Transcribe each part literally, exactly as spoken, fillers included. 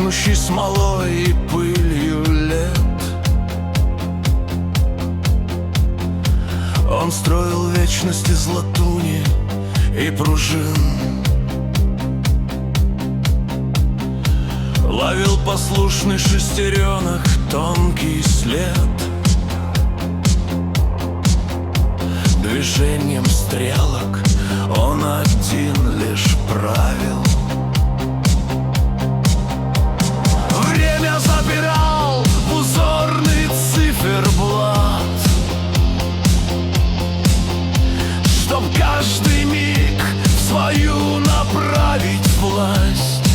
пахнущий смолой и пылью лет. Он строил вечность из латуни и пружин, ловил послушный шестеренок тонкий след. Движением стрелок он один лишь правил. Время забирал в узорный циферблат, чтоб каждый миг в свою направить власть.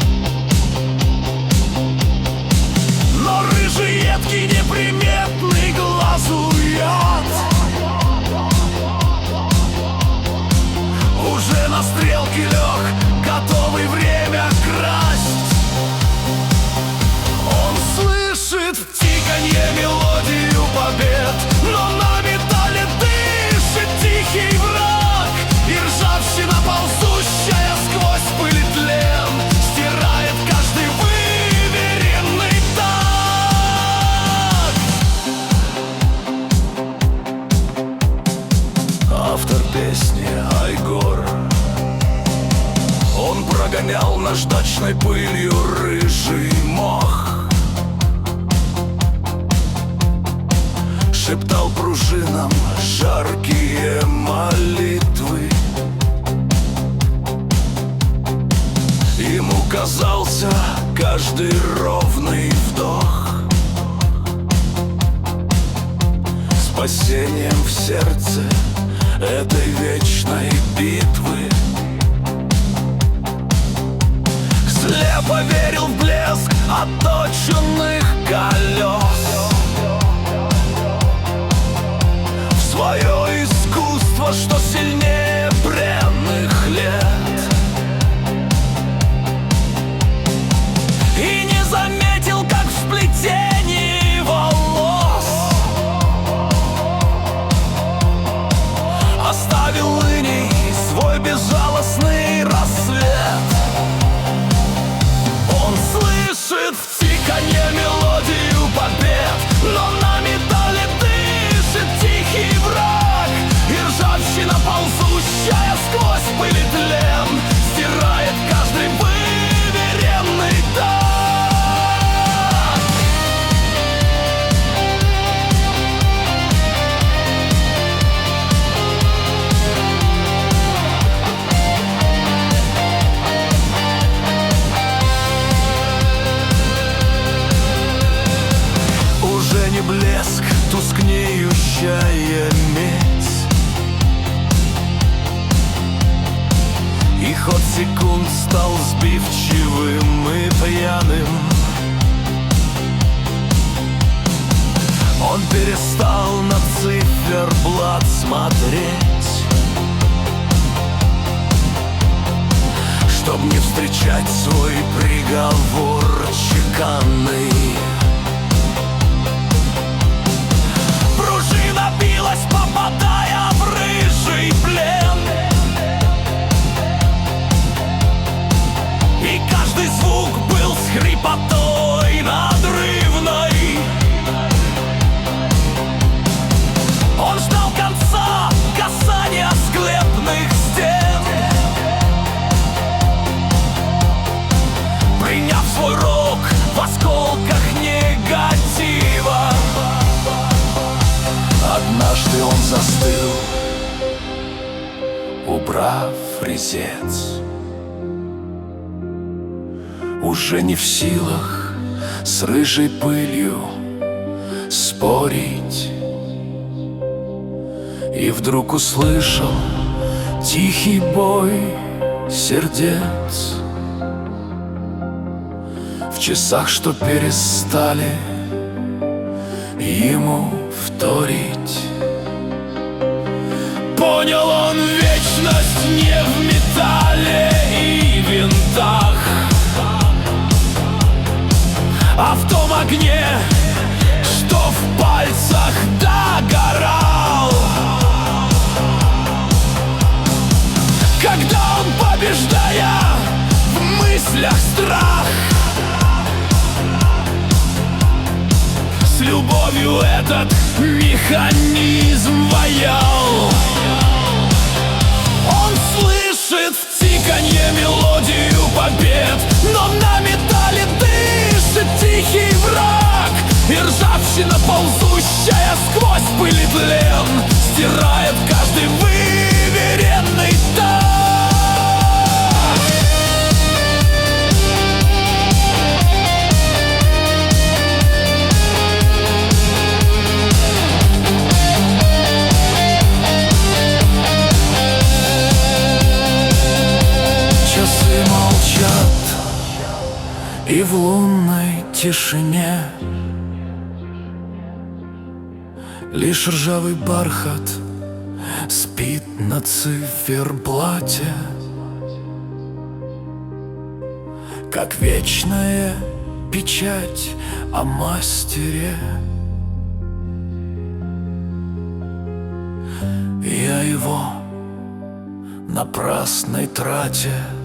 Но рыжий едкий неприметный глазу яд уже на стрелке лег, готовый время красть. Он слышит в тиканье мелодию побед, но на металле дышит тихий враг. И ржавчина ползущая сквозь пыль и тлен стирает каждый выверенный такт. Автор песни Айгор. Он прогонял наждачной пылью рыжий мох, шептал пружинам жаркие молитвы. Ему казался каждый ровный вдох спасением в сердце этой вечной битвы. Слепо верил в блеск отточенных колес, в свое искусство, что сильнее бренных лет. И не заметил, как в сплетении волос оставил иней свой безжалостный рассвет. Он слышит в тиканье мелодию побед, но на металле дышит тихий враг. И ржавчина ползущая сквозь пыль и тлен стирает каждый выверенный такт. Блеск, тускнеющая медь, и ход секунд стал сбивчивым и пьяным. Он перестал на циферблат смотреть, чтоб не встречать свой приговор чеканный. Билась, попадая в рыжий плен, и каждый звук был с хрипотой надрывной. Он ждал конца касания склепных стен, приняв свой рок в осколках негатива. Однажды он застыл, убрав резец, уже не в силах с рыжей пылью спорить. И вдруг услышал тихий бой сердец в часах, что перестали ему вторить. Понял он вечность не в металле и винтах, а в том огне, что в пальцах догорал. Когда он, побеждая в мыслях страх, ночью этот механизм ваял. Он слышит в тиканье мелодию побед, но на металле дышит тихий враг. И ржавчина ползущая сквозь пыль и тлен стирает каждый выверенный так. Часы молчат, и в лунной тишине лишь ржавый бархат спит на циферблате, как вечная печать о мастере. Я его напрасной трате